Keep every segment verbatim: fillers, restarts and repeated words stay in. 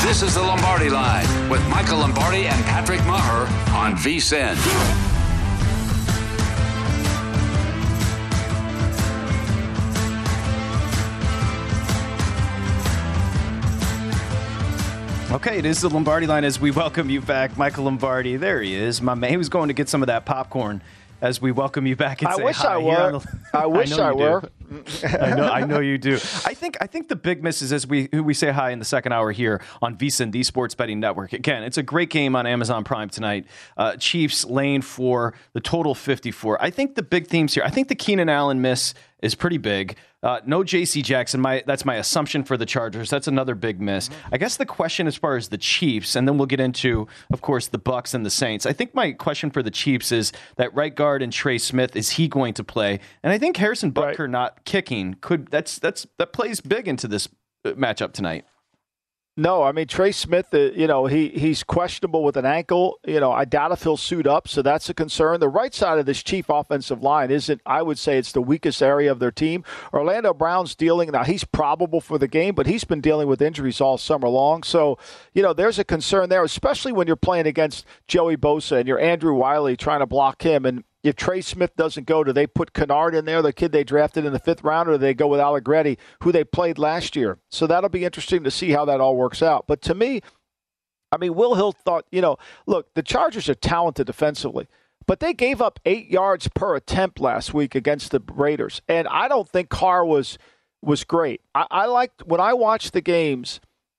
This is the Lombardi Line with Michael Lombardi and Patrick Maher on V S I N. Okay, it is the Lombardi Line as we welcome you back. Michael Lombardi, there he is. My man, he was going to get some of that popcorn as we welcome you back and I say wish hi. I were. The, I wish I, I were. I know, I know you do. I think I think the big miss is as we who we say hi in the second hour here on V S I N, the Sports Betting Network. Again, it's a great game on Amazon Prime tonight. Uh, Chiefs laying for the total fifty-four. I think the big themes here, I think the Keenan Allen miss is pretty big. Uh, no J C Jackson. My that's my assumption for the Chargers. That's another big miss. I guess the question as far as the Chiefs, and then we'll get into, of course, the Bucs and the Saints. I think my question for the Chiefs is that right guard and Trey Smith, is he going to play? And I think Harrison Butker right. not kicking could that's that's that plays big into this matchup tonight. No, I mean, Trey Smith, uh, you know, he he's questionable with an ankle. You know, I doubt if he'll suit up, so that's a concern. The right side of this Chief offensive line isn't, I would say, it's the weakest area of their team. Orlando Brown's dealing, now he's probable for the game, but he's been dealing with injuries all summer long. So, you know, there's a concern there, especially when you're playing against Joey Bosa and you're Andrew Wiley trying to block him. And if Trey Smith doesn't go, do they put Kennard in there, the kid they drafted in the fifth round, or do they go with Allegretti, who they played last year? So that'll be interesting to see how that all works out. But to me, I mean, Will Hill thought, you know, look, the Chargers are talented defensively, but they gave up eight yards per attempt last week against the Raiders. And I don't think Carr was was great. I, I liked, when I watch the games,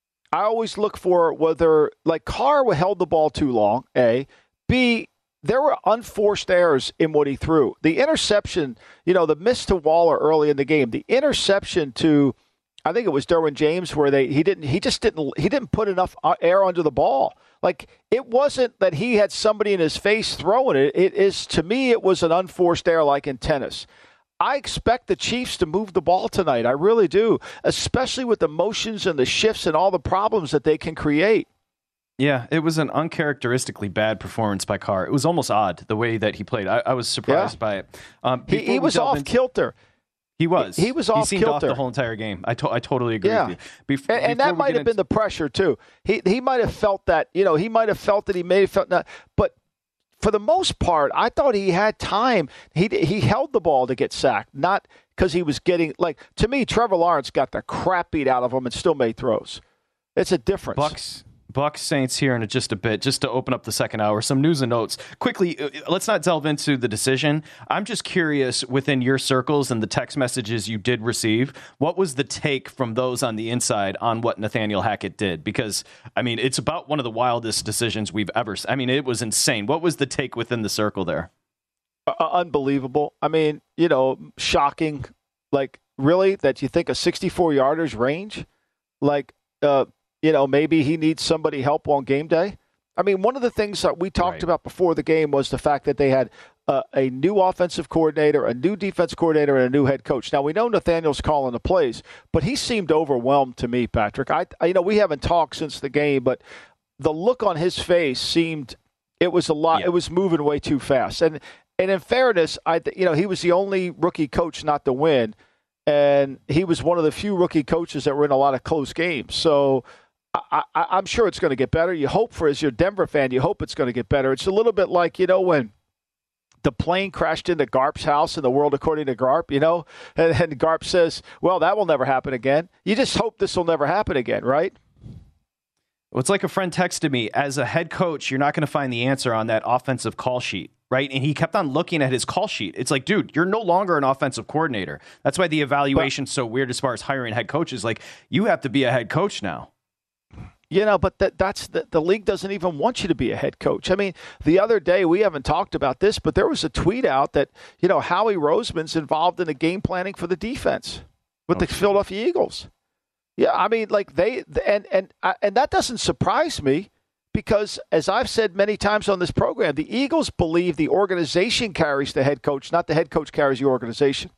I always look for whether, like, Carr held the ball too long, A. B, there were unforced errors in what he threw. The interception, you know, the miss to Waller early in the game, the interception to, I think it was Derwin James, where they he didn't he just didn't he didn't put enough air under the ball. Like, it wasn't that he had somebody in his face throwing it. It is, to me, it was an unforced error like in tennis. I expect the Chiefs to move the ball tonight. I really do, especially with the motions and the shifts and all the problems that they can create. Yeah, it was an uncharacteristically bad performance by Carr. It was almost odd the way that he played. I, I was surprised yeah. by it. Um, he he was off into, kilter. He was. He, he was off he seemed kilter off the whole entire game. I, to, I totally agree yeah. with you. Bef- and and that might have been the pressure too. He he might have felt that. You know, he might have felt that he may have felt that. But for the most part, I thought he had time. He he held the ball to get sacked, not because he was getting, like, to me, Trevor Lawrence got the crap beat out of him and still made throws. It's a difference. Bucks. Bucs Saints here in just a bit, just to open up the second hour. Some news and notes. Quickly, let's not delve into the decision. I'm just curious, within your circles and the text messages you did receive, what was the take from those on the inside on what Nathaniel Hackett did? Because, I mean, it's about one of the wildest decisions we've ever seen. I mean, it was insane. What was the take within the circle there? Uh, unbelievable. I mean, you know, shocking. Like, really? That you think a sixty-four yarders range? Like, uh, You know, maybe he needs somebody help on game day. I mean, one of the things that we talked right. about before the game was the fact that they had uh, a new offensive coordinator, a new defense coordinator, and a new head coach. Now, we know Nathaniel's calling the plays, but he seemed overwhelmed to me, Patrick. I, I you know, we haven't talked since the game, but the look on his face seemed, it was a lot, yeah. it was moving way too fast. And and in fairness, I you know, he was the only rookie coach not to win, and he was one of the few rookie coaches that were in a lot of close games. So I, I, I'm sure it's going to get better. You hope for, as you're a Denver fan, you hope it's going to get better. It's a little bit like, you know, when the plane crashed into Garp's house in The World According to Garp, you know, and, and Garp says, well, that will never happen again. You just hope this will never happen again, right? Well, it's like a friend texted me, as a head coach, you're not going to find the answer on that offensive call sheet, right? And he kept on looking at his call sheet. It's like, dude, you're no longer an offensive coordinator. That's why the evaluation's but, so weird as far as hiring head coaches. Like, you have to be a head coach now. You know, but that, that's the, the league doesn't even want you to be a head coach. I mean, the other day, we haven't talked about this, but there was a tweet out that, you know, Howie Roseman's involved in the game planning for the defense with okay. the Philadelphia Eagles. Yeah, I mean, like they and and and that doesn't surprise me because, as I've said many times on this program, the Eagles believe the organization carries the head coach, not the head coach carries the organization.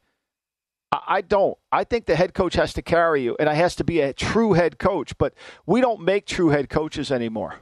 I don't. I think the head coach has to carry you, and it has to be a true head coach. But we don't make true head coaches anymore.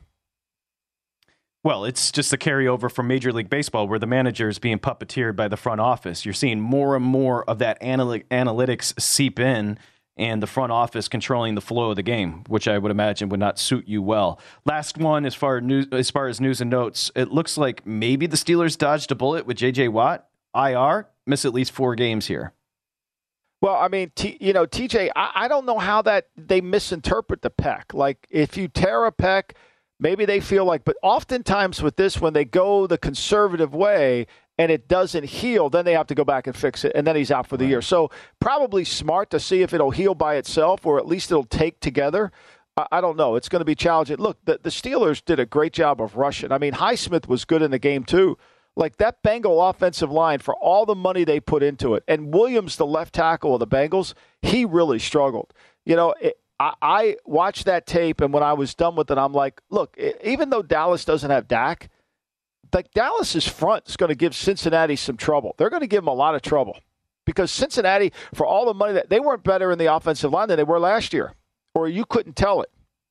Well, it's just a carryover from Major League Baseball where the manager is being puppeteered by the front office. You're seeing more and more of that analy- analytics seep in, and the front office controlling the flow of the game, which I would imagine would not suit you well. Last one, as far as news, as far as news and notes, it looks like maybe the Steelers dodged a bullet with J J Watt, I R, miss at least four games here. Well, I mean, T, you know, T J, I, I don't know how that they misinterpret the pec. Like, if you tear a pec, maybe they feel like, but oftentimes with this, when they go the conservative way and it doesn't heal, then they have to go back and fix it, and then he's out for the right. year. So probably smart to see if it'll heal by itself or at least it'll take together. I, I don't know. It's going to be challenging. Look, the, the Steelers did a great job of rushing. I mean, Highsmith was good in the game too. Like, that Bengal offensive line, for all the money they put into it, and Williams, the left tackle of the Bengals, he really struggled. You know, it, I, I watched that tape, and when I was done with it, I'm like, look, it, even though Dallas doesn't have Dak, like, Dallas's front is going to give Cincinnati some trouble. They're going to give them a lot of trouble because Cincinnati, for all the money that they weren't better in the offensive line than they were last year, or you couldn't tell it.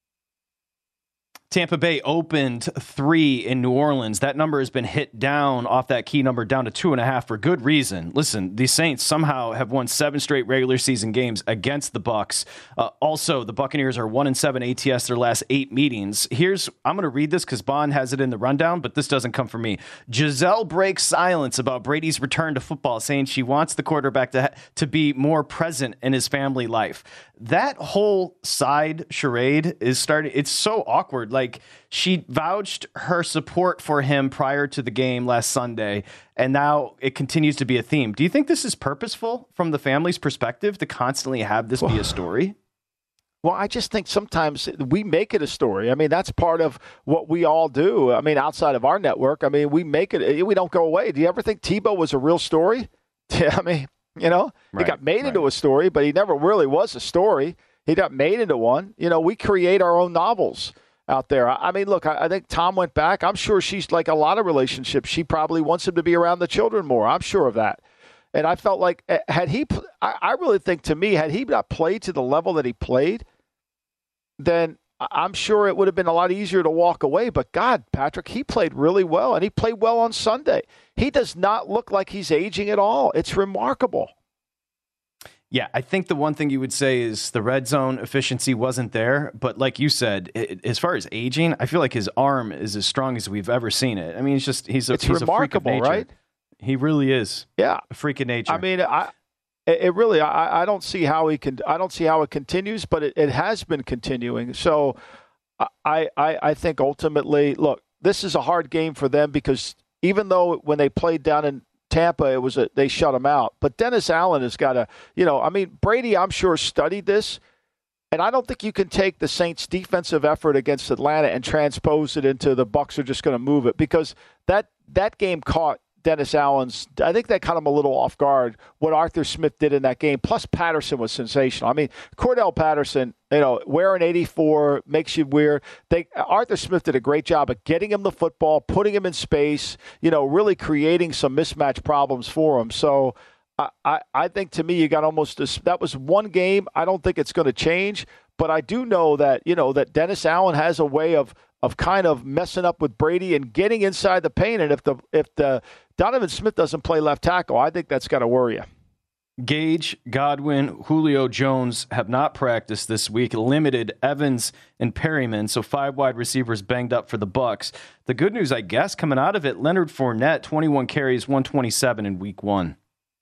Tampa Bay opened three in New Orleans. That number has been hit down off that key number down to two and a half for good reason. Listen, the Saints somehow have won seven straight regular season games against the Bucs. Uh, also, the Buccaneers are one and seven A T S their last eight meetings. Here's, I'm going to read this because Bond has it in the rundown, but this doesn't come from me. Giselle breaks silence about Brady's return to football, saying she wants the quarterback to, to be more present in his family life. That whole side charade is starting. It's so awkward. Like, she vouched her support for him prior to the game last Sunday, and now it continues to be a theme. Do you think this is purposeful from the family's perspective to constantly have this be a story? Well, I just think sometimes we make it a story. I mean, that's part of what we all do. I mean, outside of our network, I mean, we make it. We don't go away. Do you ever think Tebow was a real story? Yeah, I mean. You know, right, he got made right. into a story, but he never really was a story. He got made into one. You know, we create our own novels out there. I mean, look, I, I think Tom went back. I'm sure she's like a lot of relationships. She probably wants him to be around the children more. I'm sure of that. And I felt like had he, I, I really think to me, had he not played to the level that he played, then I'm sure it would have been a lot easier to walk away. But God, Patrick, he played really well, and he played well on Sunday. He does not look like he's aging at all. It's remarkable. Yeah, I think the one thing you would say is the red zone efficiency wasn't there. But like you said, it, as far as aging, I feel like his arm is as strong as we've ever seen it. I mean, it's just he's a, it's he's remarkable, a freak of nature. Right? He really is. Yeah, a freak of nature. I mean, I. It really, I, I don't see how he can. I don't see how it continues, but it, it has been continuing. So, I, I, I think ultimately, look, this is a hard game for them because even though when they played down in Tampa, it was a, they shut him out. But Dennis Allen has got to, you know, I mean, Brady, I'm sure studied this, and I don't think you can take the Saints' defensive effort against Atlanta and transpose it into the Bucs are just going to move it because that that game caught Dennis Allen's, I think that caught him a little off guard, what Arthur Smith did in that game. Plus, Patterson was sensational. I mean, Cordell Patterson, you know, wearing eighty-four makes you weird. They, Arthur Smith did a great job of getting him the football, putting him in space, you know, really creating some mismatch problems for him. So I, I, I think to me, you got almost this, that was one game. I don't think it's going to change, but I do know that, you know, that Dennis Allen has a way of of kind of messing up with Brady and getting inside the paint. And if the if the Donovan Smith doesn't play left tackle, I think that's got to worry you. Gage, Godwin, Julio Jones have not practiced this week. Limited Evans and Perryman, so five wide receivers banged up for the Bucs. The good news, I guess, coming out of it, Leonard Fournette, twenty-one carries, one twenty-seven in week one.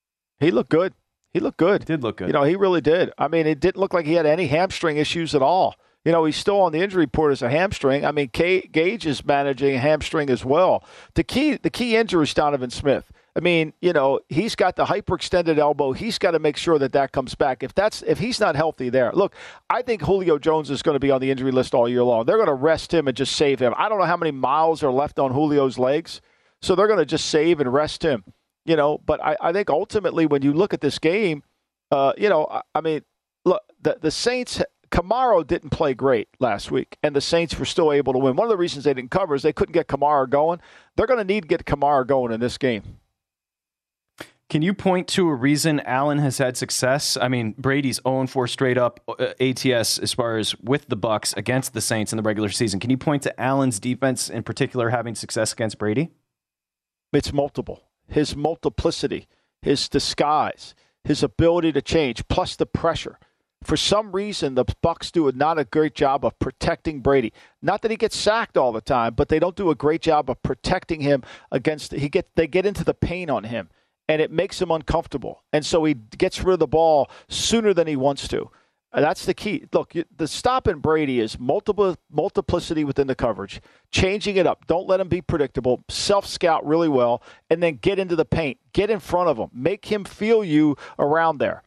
He looked good. He looked good. Did look good. You know, he really did. I mean, it didn't look like he had any hamstring issues at all. You know, he's still on the injury report as a hamstring. I mean, K- Gage is managing a hamstring as well. The key, the key injury is Donovan Smith. I mean, you know, he's got the hyperextended elbow. He's got to make sure that that comes back. If that's if he's not healthy there, look, I think Julio Jones is going to be on the injury list all year long. They're going to rest him and just save him. I don't know how many miles are left on Julio's legs, so they're going to just save and rest him. You know, but I, I think ultimately when you look at this game, uh, you know, I, I mean, look, the the Saints. Kamara didn't play great last week, and the Saints were still able to win. One of the reasons they didn't cover is they couldn't get Kamara going. They're going to need to get Kamara going in this game. Can you point to a reason Allen has had success? I mean, Brady's oh and four straight up A T S as far as with the Bucs against the Saints in the regular season. Can you point to Allen's defense in particular having success against Brady? It's multiple. His multiplicity, his disguise, his ability to change, plus the pressure. For some reason, the Bucs do not a great job of protecting Brady. Not that he gets sacked all the time, but they don't do a great job of protecting him against. He get they get into the paint on him, and it makes him uncomfortable. And so he gets rid of the ball sooner than he wants to. And that's the key. Look, the stop in Brady is multiple multiplicity within the coverage, changing it up. Don't let him be predictable. Self-scout really well, and then get into the paint. Get in front of him. Make him feel you around there.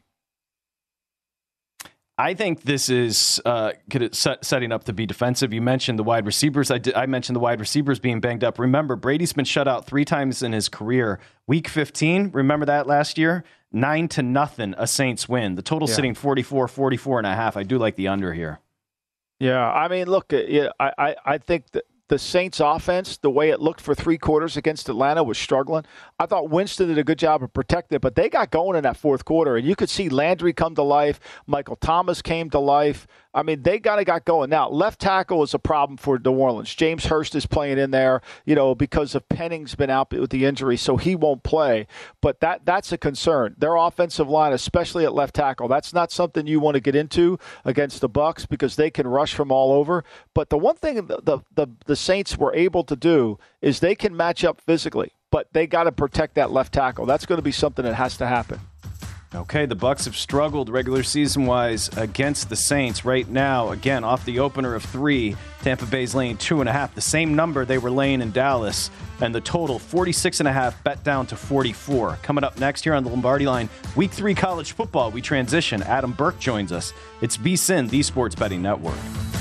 I think this is uh, set, setting up to be defensive. You mentioned the wide receivers. I, did, I mentioned the wide receivers being banged up. Remember, Brady's been shut out three times in his career. Week fifteen, remember that last year? Nine to nothing, a Saints win. The total yeah. sitting forty-four, forty-four and a half. I do like the under here. Yeah, I mean, look, yeah, I, I, I think that the Saints offense, the way it looked for three quarters against Atlanta, was struggling. I thought Winston did a good job of protecting it, but they got going in that fourth quarter, and you could see Landry come to life. Michael Thomas came to life. I mean, they kind of got going. Now, left tackle is a problem for New Orleans. James Hurst is playing in there, you know, because of Penning's been out with the injury, so he won't play. But that that's a concern. Their offensive line, especially at left tackle, that's not something you want to get into against the Bucs because they can rush from all over. But the one thing the the the, the Saints were able to do is they can match up physically, but they got to protect that left tackle. That's going to be something that has to happen. Okay, the Bucs have struggled regular season-wise against the Saints. Right now, again, off the opener of three, Tampa Bay's laying two and a half, the same number they were laying in Dallas, and the total, forty-six and a half, bet down to forty-four. Coming up next here on the Lombardi Line, Week three college football, we transition. Adam Burke joins us. It's VSiN, the Sports Betting Network.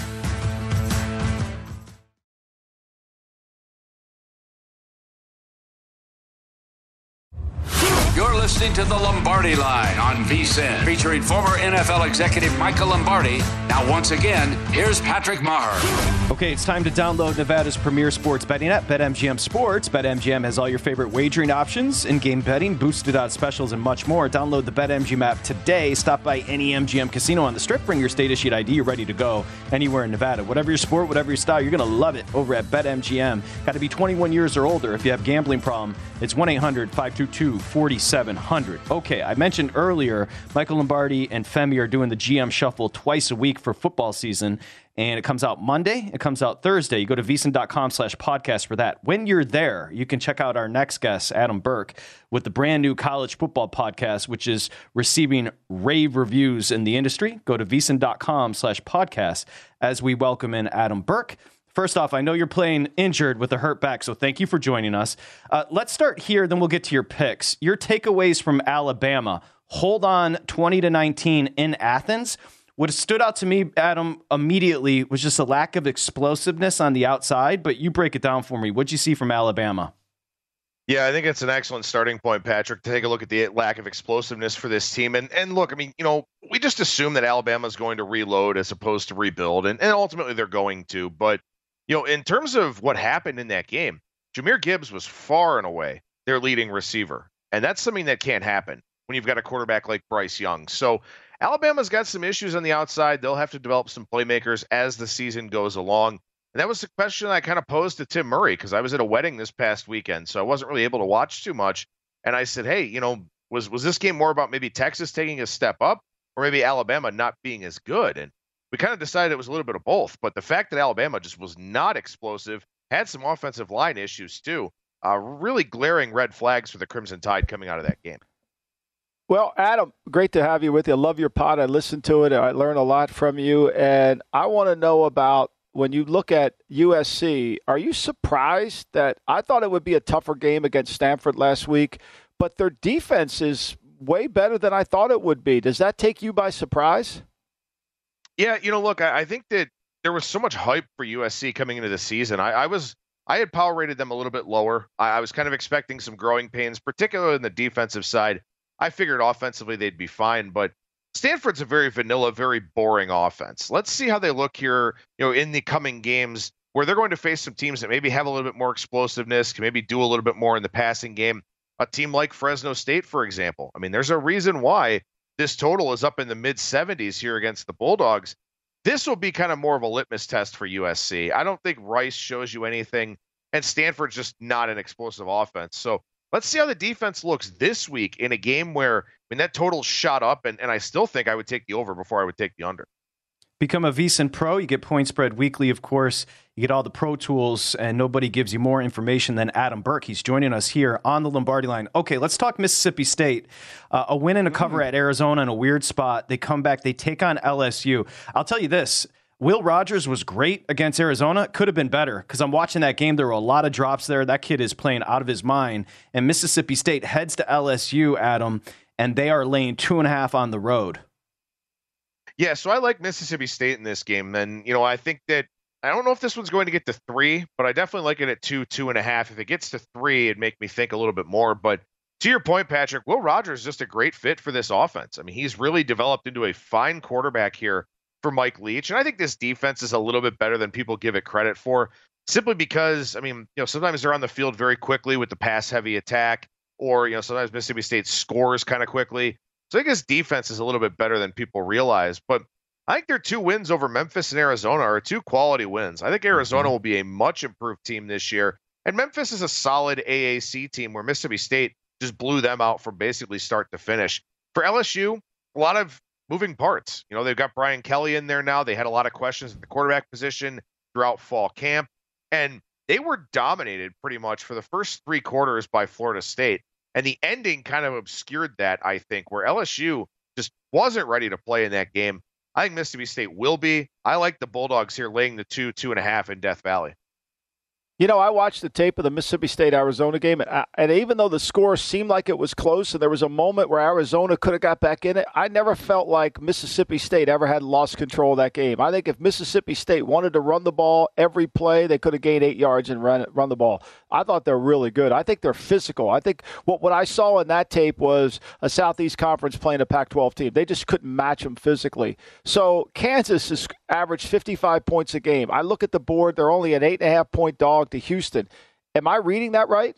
You're listening to the Lombardi Line on VSiN, featuring former N F L executive Michael Lombardi. Now, once again, here's Patrick Maher. Okay, it's time to download Nevada's premier sports betting app, BetMGM Sports. BetMGM has all your favorite wagering options, in-game betting, boosted odds specials, and much more. Download the BetMGM app today. Stop by any M G M casino on the Strip. Bring your state-issued I D. You're ready to go anywhere in Nevada. Whatever your sport, whatever your style, you're going to love it over at BetMGM. Got to be twenty-one years or older. If you have a gambling problem, it's one eight hundred five two two four seven zero zero. Okay, I mentioned earlier, Michael Lombardi and Femi are doing the G M Shuffle twice a week for football season, and it comes out Monday, it comes out Thursday. You go to vsin.com slash podcast for that. When you're there, you can check out our next guest, Adam Burke, with the brand new college football podcast, which is receiving rave reviews in the industry. Go to vsin.com slash podcast as we welcome in Adam Burke. First off, I know you're playing injured with a hurt back, so thank you for joining us. Uh, let's start here, then we'll get to your picks. Your takeaways from Alabama. Hold on twenty to nineteen in Athens. What stood out to me, Adam, immediately was just a lack of explosiveness on the outside, but you break it down for me. What'd you see from Alabama? Yeah, I think it's an excellent starting point, Patrick, to take a look at the lack of explosiveness for this team. And and look, I mean, you know, we just assume that Alabama is going to reload as opposed to rebuild, and, and ultimately they're going to. But, you know, in terms of what happened in that game, Jahmyr Gibbs was far and away their leading receiver. And that's something that can't happen when you've got a quarterback like Bryce Young. So Alabama's got some issues on the outside. They'll have to develop some playmakers as the season goes along. And that was the question I kind of posed to Tim Murray because I was at a wedding this past weekend, so I wasn't really able to watch too much. And I said, hey, you know, was was this game more about maybe Texas taking a step up or maybe Alabama not being as good? And we kind of decided it was a little bit of both. But the fact that Alabama just was not explosive, had some offensive line issues too, uh, really glaring red flags for the Crimson Tide coming out of that game. Well, Adam, great to have you with you. I love your pod. I listened to it. I learned a lot from you. And I want to know about when you look at U S C, are you surprised that I thought it would be a tougher game against Stanford last week, but their defense is way better than I thought it would be. Does that take you by surprise? Yeah, you know, look, I, I think that there was so much hype for U S C coming into the season. I, I was I had power rated them a little bit lower. I, I was kind of expecting some growing pains, particularly in the defensive side. I figured offensively they'd be fine, but Stanford's a very vanilla, very boring offense. Let's see how they look here, you know, in the coming games where they're going to face some teams that maybe have a little bit more explosiveness, can maybe do a little bit more in the passing game. A team like Fresno State, for example. I mean, there's a reason why this total is up in the mid seventies here against the Bulldogs. This will be kind of more of a litmus test for U S C. I don't think Rice shows you anything, and Stanford's just not an explosive offense. So Let's see how the defense looks this week in a game where, I mean, that total shot up, and, and I still think I would take the over before I would take the under. Become a VSiN Pro. You get Point Spread weekly, of course. You get all the pro tools, and nobody gives you more information than Adam Burke. He's joining us here on the Lombardi Line. Okay, let's talk Mississippi State. Uh, a win and a cover mm. at Arizona in a weird spot. They come back. They take on L S U. I'll tell you this. Will Rogers was great against Arizona. Could have been better because I'm watching that game. There were a lot of drops there. That kid is playing out of his mind. And Mississippi State heads to L S U, Adam, and they are laying two and a half on the road. Yeah, so I like Mississippi State in this game. And, you know, I think that I don't know if this one's going to get to three, but I definitely like it at two, two and a half. If it gets to three, it'd make me think a little bit more. But to your point, Patrick, Will Rogers is just a great fit for this offense. I mean, he's really developed into a fine quarterback here for Mike Leach. And I think this defense is a little bit better than people give it credit for, simply because, I mean, you know, sometimes they're on the field very quickly with the pass-heavy attack, or, you know, sometimes Mississippi State scores kind of quickly. So I think his defense is a little bit better than people realize. But I think their two wins over Memphis and Arizona are two quality wins. I think Arizona mm-hmm. will be a much improved team this year. And Memphis is a solid A A C team where Mississippi State just blew them out from basically start to finish. For L S U, a lot of moving parts. You know, they've got Brian Kelly in there now. They had a lot of questions at the quarterback position throughout fall camp. And they were dominated pretty much for the first three quarters by Florida State. And the ending kind of obscured that, I think, where L S U just wasn't ready to play in that game. I think Mississippi State will be. I like the Bulldogs here laying the two, two and a half in Death Valley. You know, I watched the tape of the Mississippi State-Arizona game, and, and even though the score seemed like it was close and there was a moment where Arizona could have got back in it, I never felt like Mississippi State ever had lost control of that game. I think if Mississippi State wanted to run the ball every play, they could have gained eight yards and run run the ball. I thought they're really good. I think they're physical. I think what, what I saw in that tape was a Southeast Conference playing a Pac twelve team. They just couldn't match them physically. So Kansas has averaged fifty-five points a game. I look at the board. They're only an eight and a half point dog to Houston. Am I reading that right?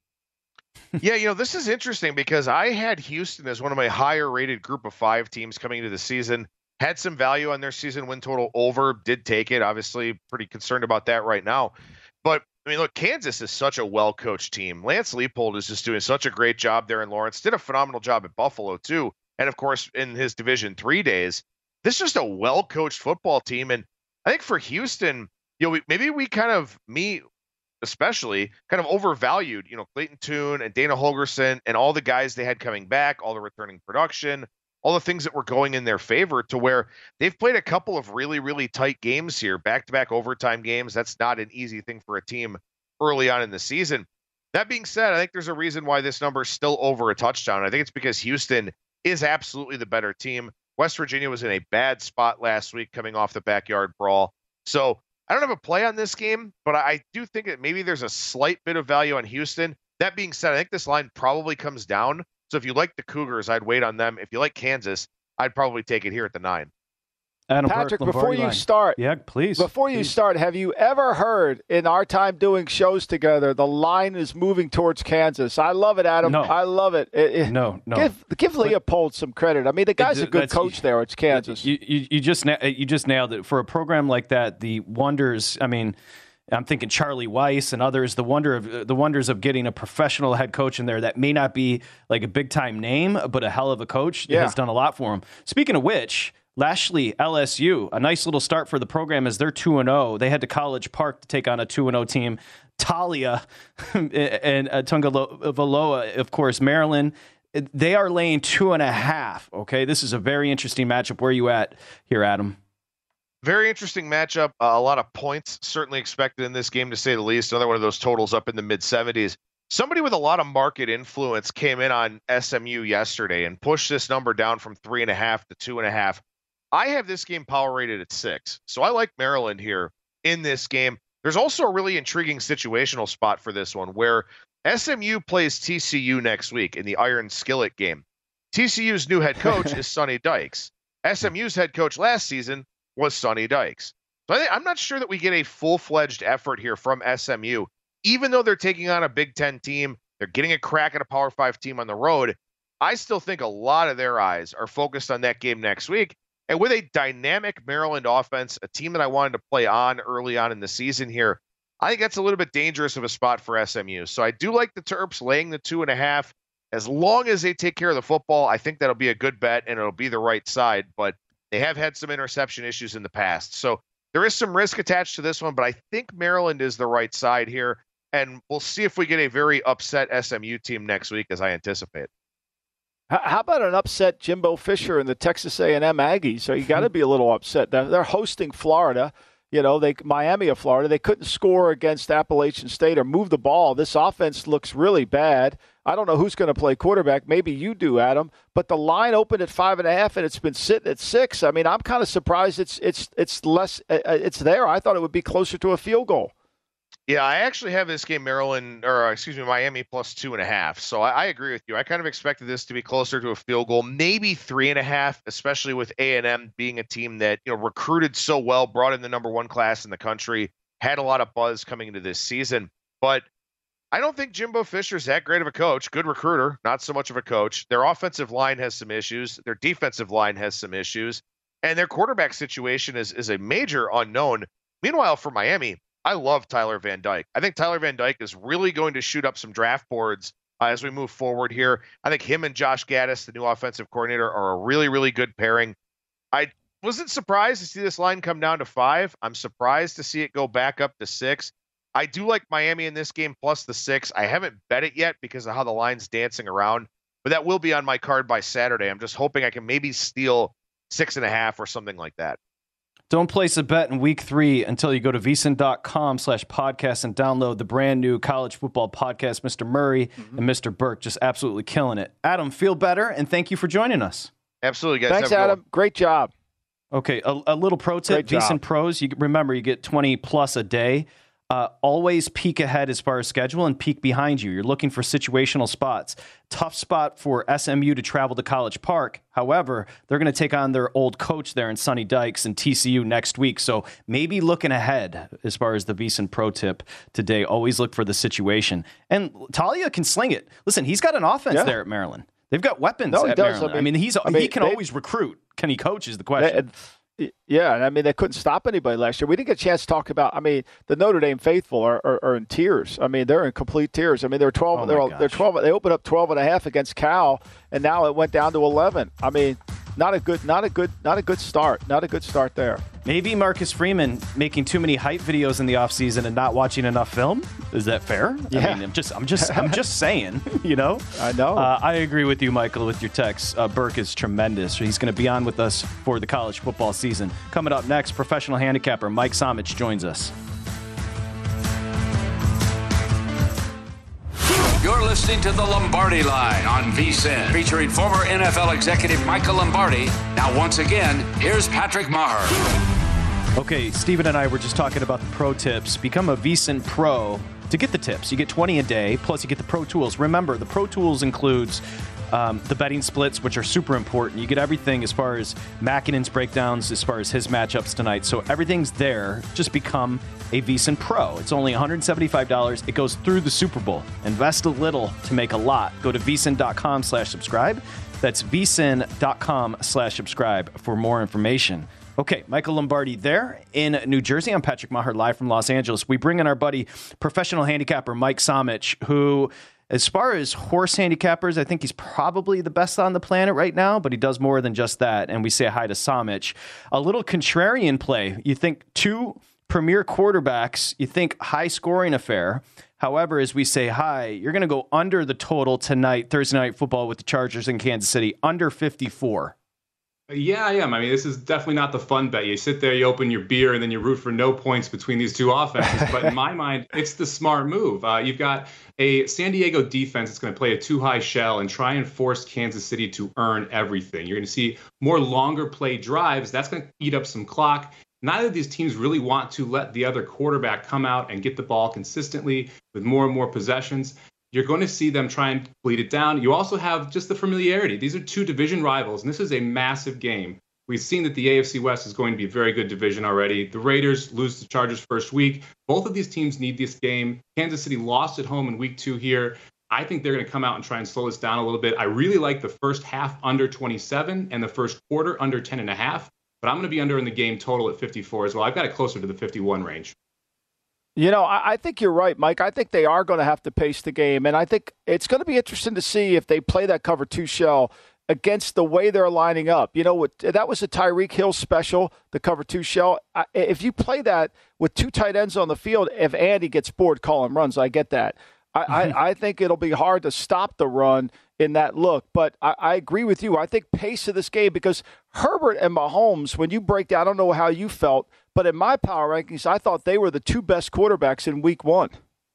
Yeah, you know, this is interesting because I had Houston as one of my higher rated group of five teams coming into the season. Had some value on their season win total over, did take it. Obviously, pretty concerned about that right now. But, I mean, look, Kansas is such a well-coached team. Lance Leipold is just doing such a great job there in Lawrence. Did a phenomenal job at Buffalo, too. And, of course, in his Division three days. This is just a well-coached football team. And I think for Houston, you know, we, maybe we kind of, me especially, kind of overvalued, you know, Clayton Tune and Dana Holgerson and all the guys they had coming back, all the returning production, all the things that were going in their favor, to where they've played a couple of really, really tight games here, back-to-back overtime games. That's not an easy thing for a team early on in the season. That being said, I think there's a reason why this number is still over a touchdown. I think it's because Houston is absolutely the better team. West Virginia was in a bad spot last week coming off the backyard brawl. So I don't have a play on this game, but I do think that maybe there's a slight bit of value on Houston. That being said, I think this line probably comes down. So if you like the Cougars, I'd wait on them. If you like Kansas, I'd probably take it here at the nine. Adam Patrick, Burke, before you line. start, yeah, please. Before you please. start, have you ever heard in our time doing shows together, the line is moving towards Kansas? I love it, Adam. No. I love it. it, it no, no. Give, give Leopold some credit. I mean, the guy's it, a good coach there. It's Kansas. You, you, you just you just nailed it. For a program like that, the wonders. I mean, I'm thinking Charlie Weiss and others. The wonder of the wonders of getting a professional head coach in there that may not be like a big time name, but a hell of a coach yeah. has done a lot for him. Speaking of which. Lastly, L S U, a nice little start for the program as they're two and oh. They head to College Park to take on a two and oh team. Talia and uh, Tungaloa, of course, Maryland. They are laying two and a half, okay? This is a very interesting matchup. Where are you at here, Adam? Very interesting matchup. Uh, a lot of points certainly expected in this game, to say the least. Another one of those totals up in the mid-seventies. Somebody with a lot of market influence came in on S M U yesterday and pushed this number down from three and a half to two and a half. I have this game power rated at six, so I like Maryland here in this game. There's also a really intriguing situational spot for this one where S M U plays T C U next week in the Iron Skillet game. T C U's new head coach is Sonny Dykes. S M U's head coach last season was Sonny Dykes. So I think, I'm not sure that we get a full-fledged effort here from S M U. Even though they're taking on a Big Ten team, they're getting a crack at a Power Five team on the road, I still think a lot of their eyes are focused on that game next week. And with a dynamic Maryland offense, a team that I wanted to play on early on in the season here, I think that's a little bit dangerous of a spot for S M U. So I do like the Terps laying the two and a half. As long as they take care of the football, I think that'll be a good bet and it'll be the right side. But they have had some interception issues in the past. So there is some risk attached to this one, but I think Maryland is the right side here. And we'll see if we get a very upset S M U team next week, as I anticipate. How about an upset Jimbo Fisher and the Texas A and M Aggies? So you got to be a little upset. They're hosting Florida. You know, they Miami of Florida. They couldn't score against Appalachian State or move the ball. This offense looks really bad. I don't know who's going to play quarterback. Maybe you do, Adam. But the line opened at five and a half, and it's been sitting at six. I mean, I'm kind of surprised it's it's it's less. It's there. I thought it would be closer to a field goal. Yeah, I actually have this game Maryland, or excuse me, Miami plus two and a half. So I, I agree with you. I kind of expected this to be closer to a field goal, maybe three and a half, especially with A and M being a team that, you know, recruited so well, brought in the number one class in the country, had a lot of buzz coming into this season. But I don't think Jimbo Fisher's that great of a coach. Good recruiter, not so much of a coach. Their offensive line has some issues. Their defensive line has some issues. And their quarterback situation is, is a major unknown. Meanwhile, for Miami, I love Tyler Van Dyke. I think Tyler Van Dyke is really going to shoot up some draft boards uh, as we move forward here. I think him and Josh Gaddis, the new offensive coordinator, are a really, really good pairing. I wasn't surprised to see this line come down to five. I'm surprised to see it go back up to six. I do like Miami in this game plus the six. I haven't bet it yet because of how the line's dancing around, but that will be on my card by Saturday. I'm just hoping I can maybe steal six and a half or something like that. Don't place a bet in week three until you go to vsin.com slash podcast and download the brand new college football podcast. Mister Murray mm-hmm. and Mister Burke just absolutely killing it. Adam, feel better, and thank you for joining us. Absolutely, guys. Thanks, Adam. Going. Great job. Okay, a, a little pro tip. VSiN Pros, you remember, you get twenty plus a day. Uh, always peek ahead as far as schedule and peek behind you. You're looking for situational spots. Tough spot for S M U to travel to College Park. However, they're going to take on their old coach there in Sonny Dykes and T C U next week. So maybe looking ahead as far as the VSiN Pro tip today. Always look for the situation. And Talia can sling it. Listen, he's got an offense yeah. there at Maryland. They've got weapons no, at does. Maryland. I mean, I mean he's I mean, he can they, always recruit. Can he coach is the question. They, Yeah, and I mean, they couldn't stop anybody last year. We didn't get a chance to talk about, I mean, the Notre Dame faithful are, are, are in tears. I mean, they're in complete tears. I mean, they're twelve, oh they're, they're twelve, they opened up twelve and a half against Cal, and now it went down to eleven. I mean, not a good, not a good, not a good start. Not a good start there. Maybe Marcus Freeman making too many hype videos in the offseason and not watching enough film. Is that fair? Yeah. I mean, I'm just, I'm just, I'm just saying. You know. I know. Uh, I agree with you, Michael, with your text. Uh, Burke is tremendous. He's going to be on with us for the college football season. Coming up next, professional handicapper Mike Somich joins us. You're listening to The Lombardi Line on VSiN, featuring former N F L executive Michael Lombardi. Now, once again, here's Patrick Maher. Okay, Stephen and I were just talking about the pro tips. Become a VSiN Pro to get the tips. You get twenty a day, plus you get the Pro Tools. Remember, the Pro Tools includes um, the betting splits, which are super important. You get everything as far as Makinen's breakdowns, as far as his matchups tonight. So everything's there. Just become a VSiN Pro. It's only one hundred seventy-five dollars. It goes through the Super Bowl. Invest a little to make a lot. Go to vsin.com slash subscribe. That's vsin.com slash subscribe for more information. Okay, Michael Lombardi there in New Jersey. I'm Patrick Maher, live from Los Angeles. We bring in our buddy, professional handicapper Mike Somich, who, as far as horse handicappers, I think he's probably the best on the planet right now, but he does more than just that. And we say hi to Somich. A little contrarian play. You think two premier quarterbacks, you think high scoring affair. However, as we say hi, you're going to go under the total tonight, Thursday Night Football with the Chargers in Kansas City, under fifty-four. Yeah, I am. I mean, this is definitely not the fun bet. You sit there, you open your beer, and then you root for no points between these two offenses. But in my mind, it's the smart move. Uh, you've got a San Diego defense that's going to play a too-high shell and try and force Kansas City to earn everything. You're going to see more longer play drives. That's going to eat up some clock. Neither of these teams really want to let the other quarterback come out and get the ball consistently with more and more possessions. You're going to see them try and bleed it down. You also have just the familiarity. These are two division rivals, and this is a massive game. We've seen that the A F C West is going to be a very good division already. The Raiders lose to Chargers first week. Both of these teams need this game. Kansas City lost at home in week two here. I think they're going to come out and try and slow this down a little bit. I really like the first half under twenty-seven and the first quarter under ten and a half, but I'm going to be under in the game total at fifty-four as well. I've got it closer to the fifty-one range. You know, I, I think you're right, Mike. I think they are going to have to pace the game. And I think it's going to be interesting to see if they play that cover two shell against the way they're lining up. You know, what that was a Tyreek Hill special, the cover two shell. I, if you play that with two tight ends on the field, if Andy gets bored calling runs, I get that. I, I, I think it'll be hard to stop the run in that look. But I, I agree with you. I think pace of this game, because Herbert and Mahomes, when you break down, I don't know how you felt, but in my power rankings, I thought they were the two best quarterbacks in week one.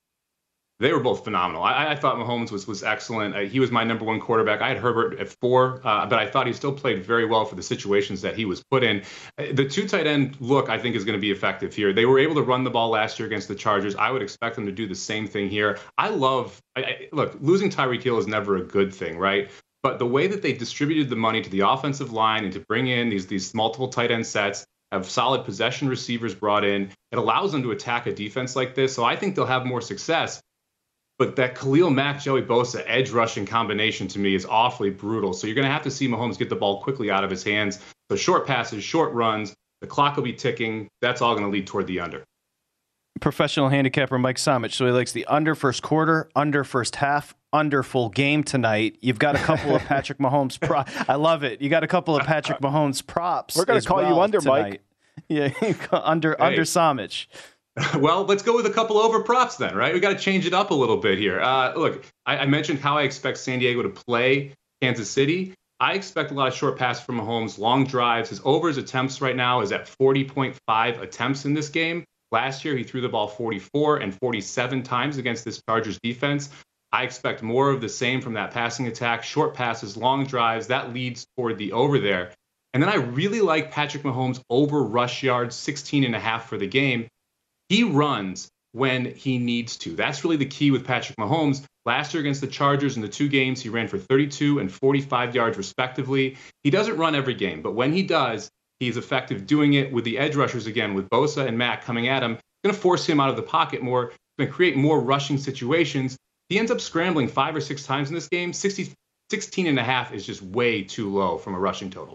They were both phenomenal. I, I thought Mahomes was was excellent. Uh, he was my number one quarterback. I had Herbert at four, uh, but I thought he still played very well for the situations that he was put in. Uh, the two tight end look, I think, is going to be effective here. They were able to run the ball last year against the Chargers. I would expect them to do the same thing here. I love, I, I, look, losing Tyreek Hill is never a good thing, right? But the way that they distributed the money to the offensive line and to bring in these these multiple tight end sets, have solid possession receivers brought in, it allows them to attack a defense like this. So I think they'll have more success. But that Khalil Mack, Joey Bosa edge rushing combination to me is awfully brutal. So you're going to have to see Mahomes get the ball quickly out of his hands. So short passes, short runs, the clock will be ticking. That's all going to lead toward the under. Professional handicapper Mike Somich. So he likes the under first quarter, under first half, under full game tonight. You've got a couple of Patrick Mahomes props. I love it. You got a couple of Patrick Mahomes props. We're going to call well you under, tonight. Mike. Yeah, under hey. under Somich. Well, let's go with a couple over props then, right? We got to change it up a little bit here. Uh, look, I, I mentioned how I expect San Diego to play Kansas City. I expect a lot of short passes from Mahomes, long drives. His overs attempts right now is at forty point five attempts in this game. Last year, he threw the ball forty-four and forty-seven times against this Chargers defense. I expect more of the same from that passing attack, short passes, long drives. That leads toward the over there. And then I really like Patrick Mahomes over rush yards, sixteen and a half for the game. He runs when he needs to. That's really the key with Patrick Mahomes. Last year against the Chargers in the two games, he ran for thirty-two and forty-five yards respectively. He doesn't run every game, but when he does, he's effective doing it with the edge rushers again, with Bosa and Mack coming at him. It's going to force him out of the pocket more. It's going to create more rushing situations. He ends up scrambling five or six times in this game. sixty, sixteen and a half is just way too low from a rushing total.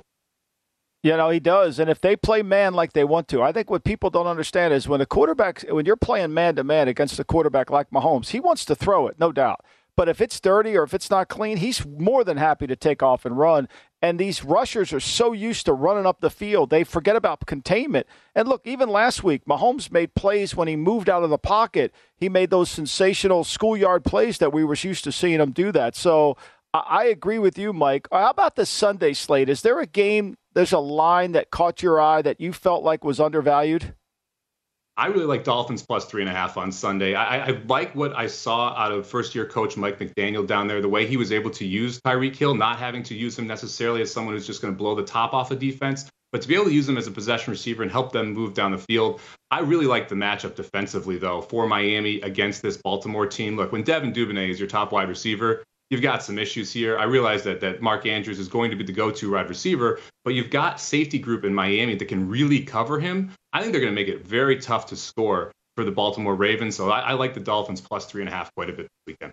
You know, he does. And if they play man like they want to, I think what people don't understand is when a quarterback, when you're playing man-to-man against a quarterback like Mahomes, he wants to throw it, no doubt. But if it's dirty or if it's not clean, he's more than happy to take off and run. And these rushers are so used to running up the field, they forget about containment. And look, even last week, Mahomes made plays when he moved out of the pocket. He made those sensational schoolyard plays that we were used to seeing him do that. So I agree with you, Mike. How about the Sunday slate? Is there a game, there's a line that caught your eye that you felt like was undervalued? I really like Dolphins plus three and a half on Sunday. I, I like what I saw out of first-year coach Mike McDaniel down there, the way he was able to use Tyreek Hill, not having to use him necessarily as someone who's just going to blow the top off a defense, but to be able to use him as a possession receiver and help them move down the field. I really like the matchup defensively, though, for Miami against this Baltimore team. Look, when Devin Duvernay is your top wide receiver, you've got some issues here. I realize that that Mark Andrews is going to be the go-to wide receiver, but you've got safety group in Miami that can really cover him. I think they're going to make it very tough to score for the Baltimore Ravens. So I, I like the Dolphins plus three and a half quite a bit this weekend.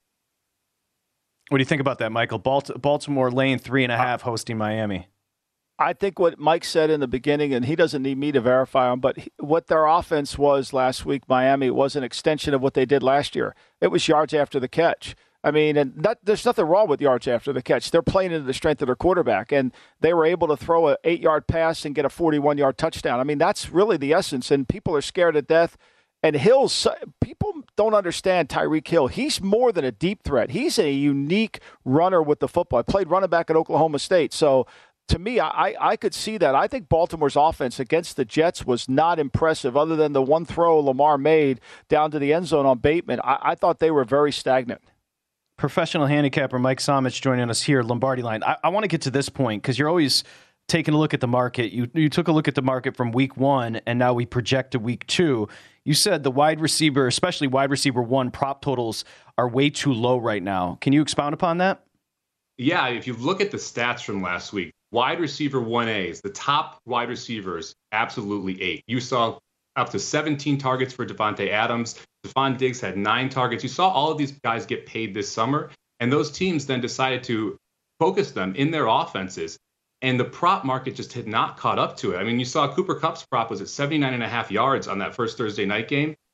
What do you think about that, Michael? Balt- Baltimore laying three and a half hosting Miami. I think what Mike said in the beginning, and he doesn't need me to verify him, but he, what their offense was last week, Miami, was an extension of what they did last year. It was yards after the catch. I mean, and that, there's nothing wrong with yards after the catch. They're playing into the strength of their quarterback, and they were able to throw an eight-yard pass and get a forty-one-yard touchdown. I mean, that's really the essence, and people are scared to death. And Hill's, people don't understand Tyreek Hill. He's more than a deep threat. He's a unique runner with the football. I played running back at Oklahoma State, so to me, I, I could see that. I think Baltimore's offense against the Jets was not impressive other than the one throw Lamar made down to the end zone on Bateman. I, I thought they were very stagnant. Professional handicapper Mike Somich joining us here, Lombardi Line. I, I want to get to this point because you're always taking a look at the market. You you took a look at the market from week one, and now we project to week two. You said the wide receiver, especially wide receiver one, prop totals are way too low right now. Can you expound upon that? Yeah, if you look at the stats from last week, wide receiver one A's, the top wide receivers, absolutely eight. You saw up to seventeen targets for Devontae Adams. Stephon Diggs had nine targets. You saw all of these guys get paid this summer, and those teams then decided to focus them in their offenses, and the prop market just had not caught up to it. I mean, you saw Cooper Kupp's prop was at seventy-nine and a half yards on that first Thursday night game.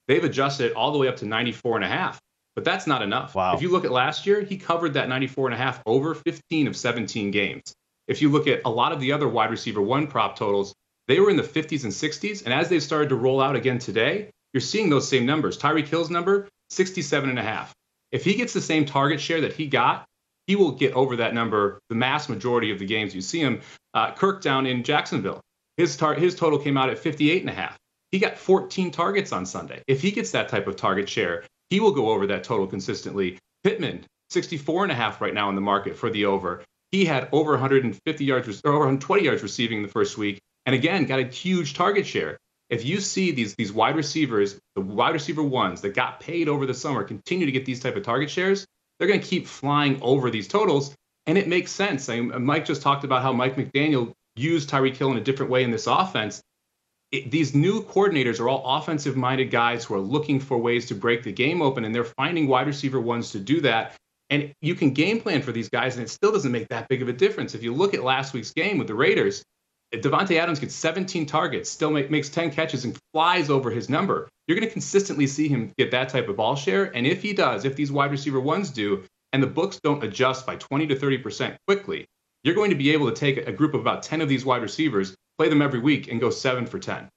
they've adjusted it all the way up to ninety-four and a half. But that's not enough. Wow. If you look at last year, he covered that ninety-four and a half over fifteen of seventeen games. If you look at a lot of the other wide receiver one prop totals, they were in the fifties and sixties. And as they've started to roll out again today, you're seeing those same numbers. Tyreek Hill's number, sixty-seven and a half. If he gets the same target share that he got, he will get over that number the mass majority of the games you see him. Uh, Kirk down in Jacksonville, his tar- his total came out at fifty-eight and a half. He got fourteen targets on Sunday. If he gets that type of target share, he will go over that total consistently. Pittman, sixty-four and a half right now in the market for the over. He had over one hundred fifty yards or over one hundred twenty yards receiving the first week, and again got a huge target share. If you see these these wide receivers, the wide receiver ones that got paid over the summer, continue to get these type of target shares, they're going to keep flying over these totals, and it makes sense. I mean, Mike just talked about how Mike McDaniel used Tyreek Hill in a different way in this offense. It, these new coordinators are all offensive-minded guys who are looking for ways to break the game open, and they're finding wide receiver ones to do that. And you can game plan for these guys, and it still doesn't make that big of a difference. If you look at last week's game with the Raiders, Davante Adams gets seventeen targets, still make, makes ten catches, and flies over his number. You're going to consistently see him get that type of ball share. And if he does, if these wide receiver ones do, and the books don't adjust by twenty to thirty percent quickly, you're going to be able to take a group of about ten of these wide receivers, play them every week, and go seven for ten.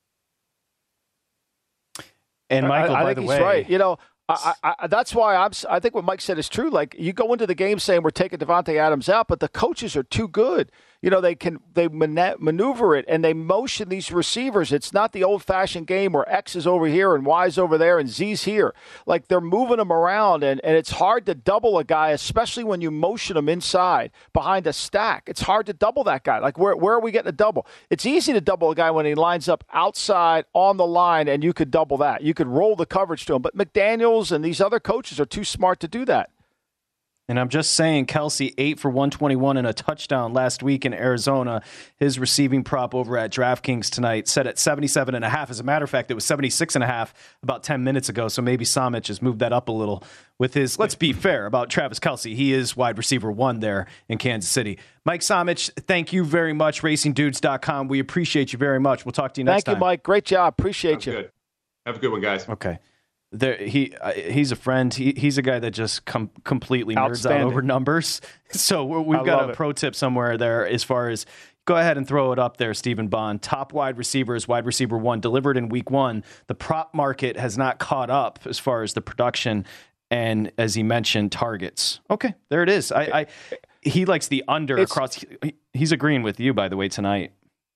And Michael, I, I by think the he's way, right. You know, I, I, that's why I'm. I think what Mike said is true. Like, you go into the game saying we're taking Davante Adams out, but the coaches are too good. You know, they can they maneuver it and they motion these receivers. It's not the old-fashioned game where X is over here and Y is over there and Z's here. Like, they're moving them around, and, and it's hard to double a guy, especially when you motion him inside behind a stack. It's hard to double that guy. Like, where where are we getting a double? It's easy to double a guy when he lines up outside on the line, and you could double that. You could roll the coverage to him. But McDaniels and these other coaches are too smart to do that. And I'm just saying, Kelce, eight for one twenty-one and a touchdown last week in Arizona. His receiving prop over at DraftKings tonight set at seventy-seven and a half. As a matter of fact, it was seventy-six and a half about ten minutes ago. So maybe Samich has moved that up a little with his, let's be fair about Travis Kelce. He is wide receiver one there in Kansas City. Mike Samich, thank you very much. racing dudes dot com. We appreciate you very much. We'll talk to you next thank time. Thank you, Mike. Great job. Appreciate Sounds you. Good. Have a good one, guys. Okay. There, he uh, he's a friend. He he's a guy that just com- completely nerds out over numbers. So we're, we've I got a it. pro tip somewhere there as far as go ahead and throw it up there, Stephen Bond. Top wide receivers, wide receiver one, delivered in week one. The prop market has not caught up as far as the production and, as he mentioned, targets. Okay, there it is. I, I he likes the under it's, across. He, he's agreeing with you, by the way, tonight.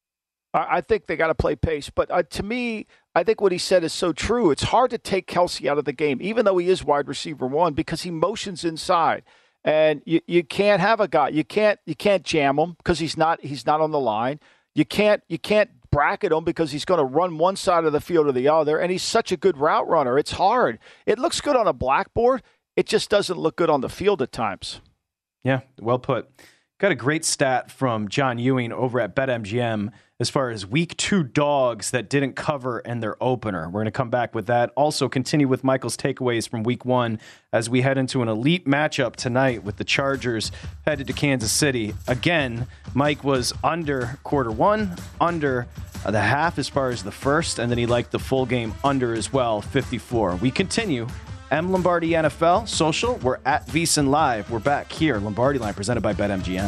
I think they got to play pace. But uh, to me, I think what he said is so true. It's hard to take Kelce out of the game, even though he is wide receiver one, because he motions inside. And you, you can't have a guy. You can't you can't jam him because he's not he's not on the line. You can't you can't bracket him because he's going to run one side of the field or the other. And he's such a good route runner. It's hard. It looks good on a blackboard. It just doesn't look good on the field at times. Yeah, well put. Got a great stat from John Ewing over at BetMGM as far as week two dogs that didn't cover in their opener. We're going to come back with that. Also continue with Michael's takeaways from week one as we head into an elite matchup tonight with the Chargers headed to Kansas City. Again, Mike was under quarter one, under the half as far as the first, and then he liked the full game under as well, fifty-four. We continue. M. Lombardi N F L Social. We're at VSiN Live. We're back here. Lombardi Line presented by BetMGM.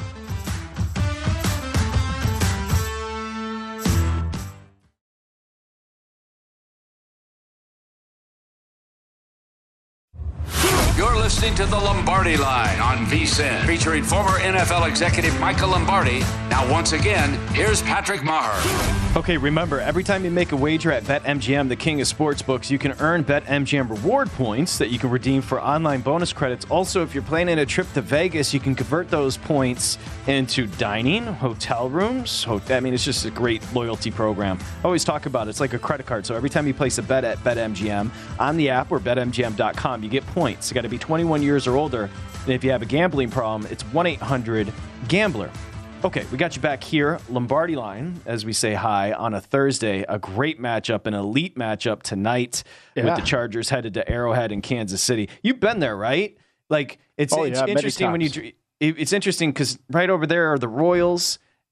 You're listening to the Lombardi Line on VSiN, featuring former N F L executive Michael Lombardi. Now, once again, here's Patrick Maher. Okay, remember, every time you make a wager at BetMGM, the king of sportsbooks, you can earn BetMGM reward points that you can redeem for online bonus credits. Also, if you're planning a trip to Vegas, you can convert those points into dining, hotel rooms. Ho- I mean, it's just a great loyalty program. I always talk about it. It's like a credit card. So every time you place a bet at BetMGM on the app or Bet M G M dot com, you get points. You got to be twenty-one years or older. And if you have a gambling problem, it's one eight hundred gambler. Okay, we got you back here, Lombardi Line, as we say hi on a Thursday. A great matchup, an elite matchup tonight yeah. with the Chargers headed to Arrowhead in Kansas City. You've been there, right? Like it's, oh, it's yeah, interesting when you. It's interesting because right over there are the Royals,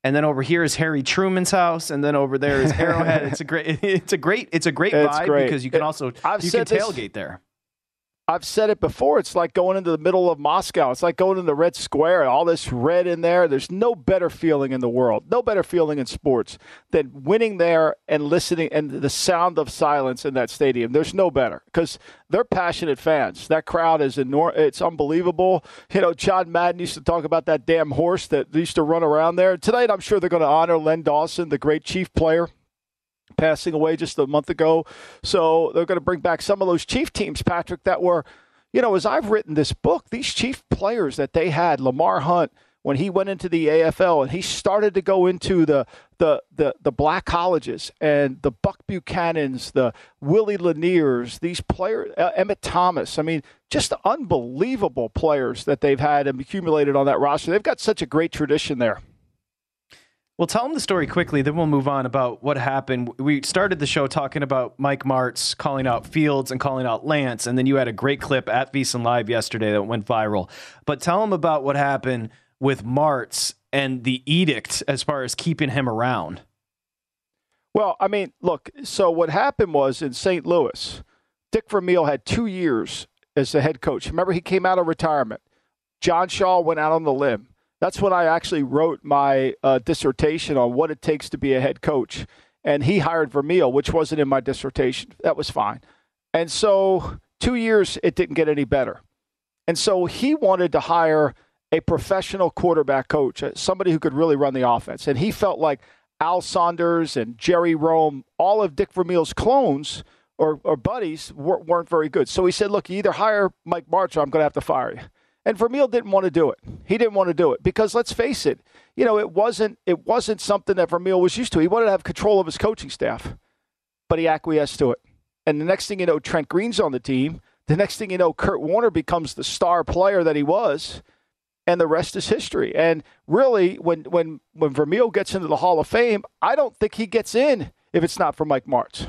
and then over here is Harry Truman's house, and then over there is Arrowhead. It's a great, it's a great, it's a great it's vibe great. because you can it, also I've you can this, tailgate there. I've said it before. It's like going into the middle of Moscow. It's like going into Red Square. All this red in there. There's no better feeling in the world, no better feeling in sports than winning there and listening and the sound of silence in that stadium. There's no better because they're passionate fans. That crowd is enormous. It's unbelievable. You know, John Madden used to talk about that damn horse that used to run around there. Tonight, I'm sure they're going to honor Len Dawson, the great Chief player, passing away just a month ago. So they're going to bring back some of those Chief teams, Patrick, that were, you know, as I've written this book, these Chief players that they had, Lamar Hunt, when he went into the A F L and he started to go into the the the, the black colleges and the Buck Buchanans, the Willie Laniers, these players, uh, Emmett Thomas. I mean, just unbelievable players that they've had accumulated on that roster. They've got such a great tradition there. Well, tell them the story quickly, then we'll move on about what happened. We started the show talking about Mike Martz calling out Fields and calling out Lance, and then you had a great clip at VSiN Live yesterday that went viral. But tell them about what happened with Martz and the edict as far as keeping him around. Well, I mean, look, so what happened was in Saint Louis, Dick Vermeil had two years as the head coach. Remember, he came out of retirement. John Shaw went out on the limb. That's when I actually wrote my uh, dissertation on what it takes to be a head coach. And he hired Vermeil, which wasn't in my dissertation. That was fine. And so two years, it didn't get any better. And so he wanted to hire a professional quarterback coach, somebody who could really run the offense. And he felt like Al Saunders and Jerry Rome, all of Dick Vermeil's clones or, or buddies, weren't very good. So he said, look, you either hire Mike Martz or I'm going to have to fire you. And Vermeil didn't want to do it. He didn't want to do it because, let's face it, you know, it wasn't it wasn't something that Vermeil was used to. He wanted to have control of his coaching staff, but he acquiesced to it. And the next thing you know, Trent Green's on the team. The next thing you know, Kurt Warner becomes the star player that he was, and the rest is history. And really, when when when Vermeil gets into the Hall of Fame, I don't think he gets in if it's not for Mike Martz.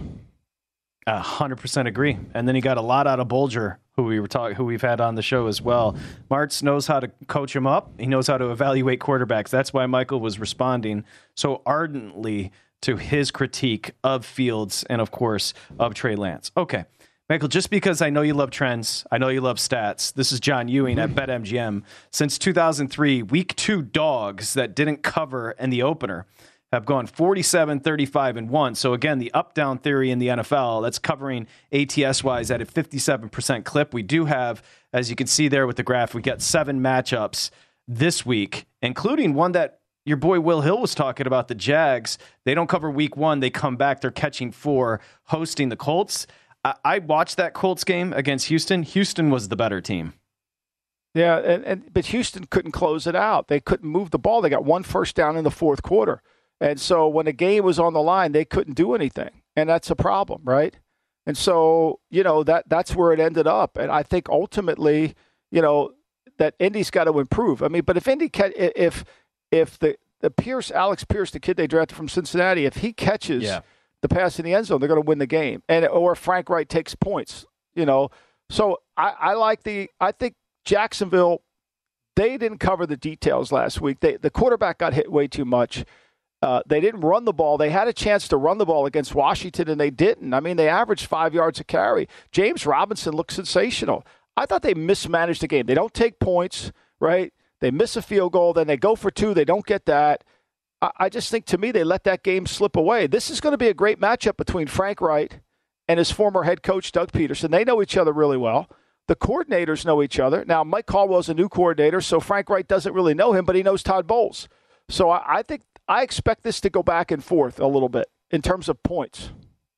A hundred percent agree. And then he got a lot out of Bolger, who we were talking, who we've had on the show as well. Martz knows how to coach him up. He knows how to evaluate quarterbacks. That's why Michael was responding so ardently to his critique of Fields and, of course, of Trey Lance. Okay, Michael, just because I know you love trends, I know you love stats. This is John Ewing at BetMGM. Since two thousand three, week two dogs that didn't cover in the opener have gone forty-seven, thirty-five, and one. So again, the up-down theory in the N F L, that's covering A T S-wise at a fifty-seven percent clip. We do have, as you can see there with the graph, we got seven matchups this week, including one that your boy Will Hill was talking about, the Jags. They don't cover week one. They come back. They're catching four, hosting the Colts. I, I watched that Colts game against Houston. Houston was the better team. Yeah, and, and but Houston couldn't close it out. They couldn't move the ball. They got one first down in the fourth quarter. And so when the game was on the line, they couldn't do anything. And that's a problem, right? And so, you know, that that's where it ended up. And I think ultimately, you know, that Indy's got to improve. I mean, but if Indy, if if the, the Pierce, Alex Pierce, the kid they drafted from Cincinnati, if he catches yeah. the pass in the end zone, they're going to win the game. And or Frank Wright takes points, you know. So I, I like the, I think Jacksonville, they didn't cover the details last week. They, the quarterback got hit way too much. Uh, they didn't run the ball. They had a chance to run the ball against Washington, and they didn't. I mean, they averaged five yards a carry. James Robinson looked sensational. I thought they mismanaged the game. They don't take points, right? They miss a field goal, then they go for two. They don't get that. I, I just think, to me, they let that game slip away. This is going to be a great matchup between Frank Wright and his former head coach, Doug Peterson. They know each other really well. The coordinators know each other. Now, Mike Caldwell's a new coordinator, so Frank Wright doesn't really know him, but he knows Todd Bowles. So I, I think I expect this to go back and forth a little bit in terms of points.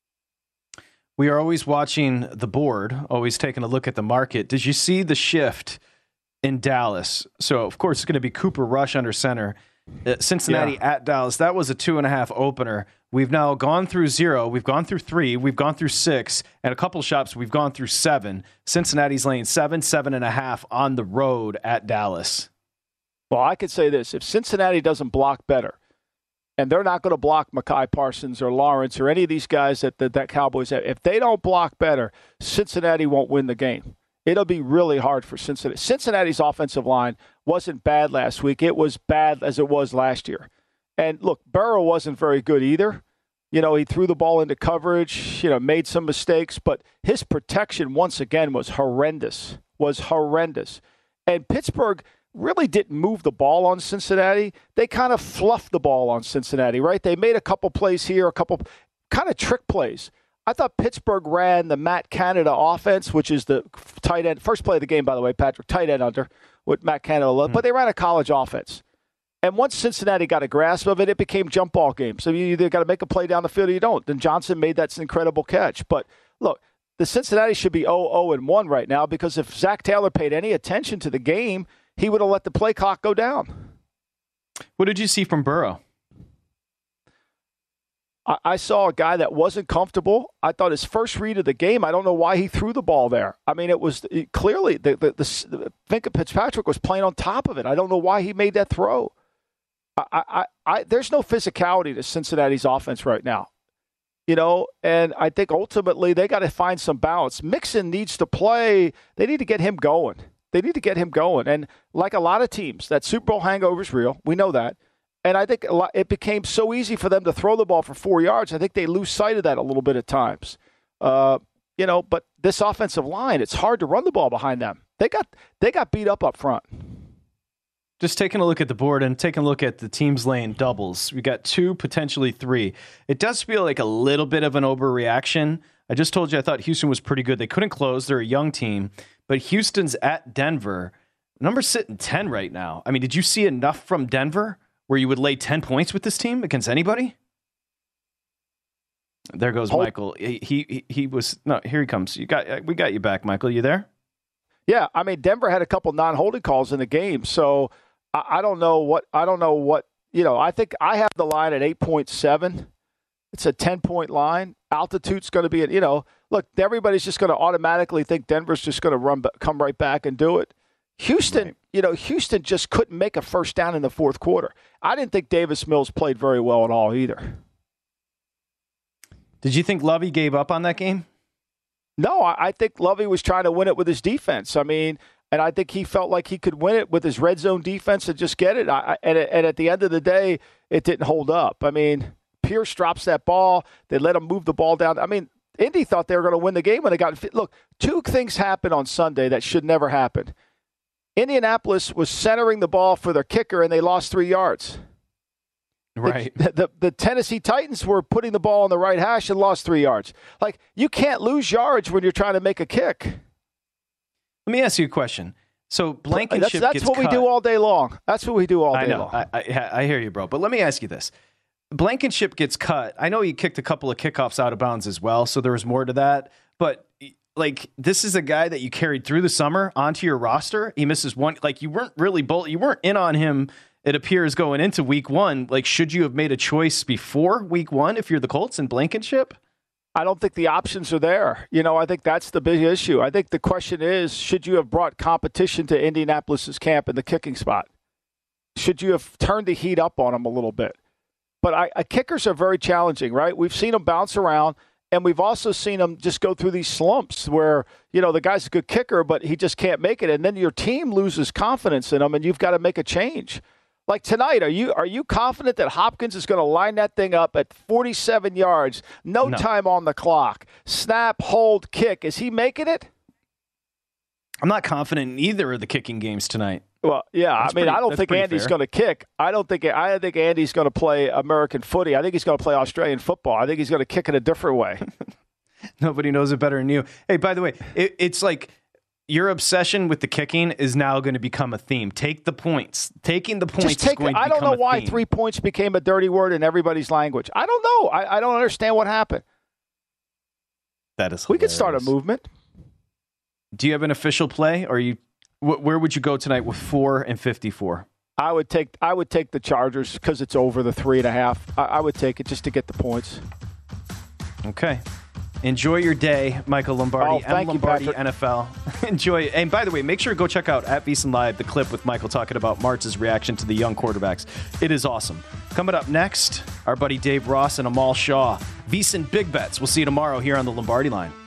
We are always watching the board, always taking a look at the market. Did you see the shift in Dallas? So, of course, it's going to be Cooper Rush under center. Uh, Cincinnati yeah. at Dallas. That was a two and a half opener. We've now gone through zero. We've gone through three. We've gone through six. And a couple shops, we've gone through seven. Cincinnati's laying seven, seven and a half on the road at Dallas. Well, I could say this. If Cincinnati doesn't block better, and they're not going to block Mekhi Parsons or Lawrence or any of these guys that, that that Cowboys have. If they don't block better, Cincinnati won't win the game. It'll be really hard for Cincinnati. Cincinnati's offensive line wasn't bad last week. It was bad as it was last year. And look, Burrow wasn't very good either. You know, he threw the ball into coverage, you know, made some mistakes, but his protection once again was horrendous, was horrendous. And Pittsburgh really didn't move the ball on Cincinnati. They kind of fluffed the ball on Cincinnati, right? They made a couple plays here, a couple kind of trick plays. I thought Pittsburgh ran the Matt Canada offense, which is the tight end. First play of the game, by the way, Patrick, tight end under what Matt Canada loved. Mm-hmm. But they ran a college offense. And once Cincinnati got a grasp of it, it became jump ball games. So you either got to make a play down the field or you don't. Then Johnson made that incredible catch. But look, the Cincinnati should be oh oh and one right now because if Zach Taylor paid any attention to the game, he would have let the play clock go down. What did you see from Burrow? I, I saw a guy that wasn't comfortable. I thought his first read of the game, I don't know why he threw the ball there. I mean, it was it, clearly, the, the, the, Minka Fitzpatrick was playing on top of it. I don't know why he made that throw. I, I, I, there's no physicality to Cincinnati's offense right now, you know, and I think ultimately they got to find some balance. Mixon needs to play. They need to get him going. They need to get him going. And like a lot of teams, that Super Bowl hangover is real. We know that. And I think a lot, it became so easy for them to throw the ball for four yards. I think they lose sight of that a little bit at times. Uh, you know, but this offensive line, it's hard to run the ball behind them. They got they got beat up up front. Just taking a look at the board and taking a look at the teams laying doubles. We got two, potentially three. It does feel like a little bit of an overreaction. I just told you I thought Houston was pretty good. They couldn't close. They're a young team. But Houston's at Denver. Number's sitting ten right now. I mean, did you see enough from Denver where you would lay ten points with this team against anybody? There goes Hold. Michael. He, he he was no. Here he comes. You got we got you back, Michael. You there? Yeah, I mean Denver had a couple non-holding calls in the game, so I, I don't know what I don't know what you know. I think I have the line at eight point seven. It's a ten-point line. Altitude's going to be, you know, look, everybody's just going to automatically think Denver's just going to run, come right back and do it. Houston, right. you know, Houston just couldn't make a first down in the fourth quarter. I didn't think Davis Mills played very well at all either. Did you think Lovey gave up on that game? No, I, I think Lovey was trying to win it with his defense. I mean, and I think he felt like he could win it with his red zone defense and just get it. I, and, and at the end of the day, it didn't hold up. I mean, Pierce drops that ball. They let him move the ball down. I mean, Indy thought they were going to win the game when they got – look, two things happened on Sunday that should never happen. Indianapolis was centering the ball for their kicker, and they lost three yards. Right. The, the, the Tennessee Titans were putting the ball on the right hash and lost three yards. Like, you can't lose yards when you're trying to make a kick. Let me ask you a question. So Blankenship that's, that's gets what cut. we do all day long. That's what we do all day I know. long. I, I, I hear you, bro. But let me ask you this. Blankenship gets cut. I know he kicked a couple of kickoffs out of bounds as well, so there was more to that. But, like, this is a guy that you carried through the summer onto your roster. He misses one. Like, you weren't really bull- you weren't in on him, it appears, going into week one. Like, should you have made a choice before week one if you're the Colts and Blankenship? I don't think the options are there. You know, I think that's the big issue. I think the question is, should you have brought competition to Indianapolis's camp in the kicking spot? Should you have turned the heat up on them a little bit? But I, I, kickers are very challenging, right? We've seen them bounce around, and we've also seen them just go through these slumps where, you know, the guy's a good kicker, but he just can't make it. And then your team loses confidence in him, and you've got to make a change. Like tonight, are you are you confident that Hopkins is going to line that thing up at forty-seven yards, no, no time on the clock, snap, hold, kick? Is he making it? I'm not confident in either of the kicking games tonight. Well, yeah, that's I mean, pretty, I don't think Andy's going to kick. I don't think I think Andy's going to play American footy. I think he's going to play Australian football. I think he's going to kick in a different way. Nobody knows it better than you. Hey, by the way, it, it's like your obsession with the kicking is now going to become a theme. Take the points. Taking the points Just take, is going to I don't become know why theme. three points became a dirty word in everybody's language. I don't know. I, I don't understand what happened. That is hilarious. We could start a movement. Do you have an official play, or are you? Wh- where would you go tonight with four and fifty-four? I would take I would take the Chargers because it's over the three and a half. I, I would take it just to get the points. Okay. Enjoy your day, Michael Lombardi. Oh, thank M. Lombardi, you, N F L. Enjoy. And by the way, make sure to go check out at VSiN Live the clip with Michael talking about Martz's reaction to the young quarterbacks. It is awesome. Coming up next, our buddy Dave Ross and Amal Shaw. VSiN Big Bets. We'll see you tomorrow here on the Lombardi Line.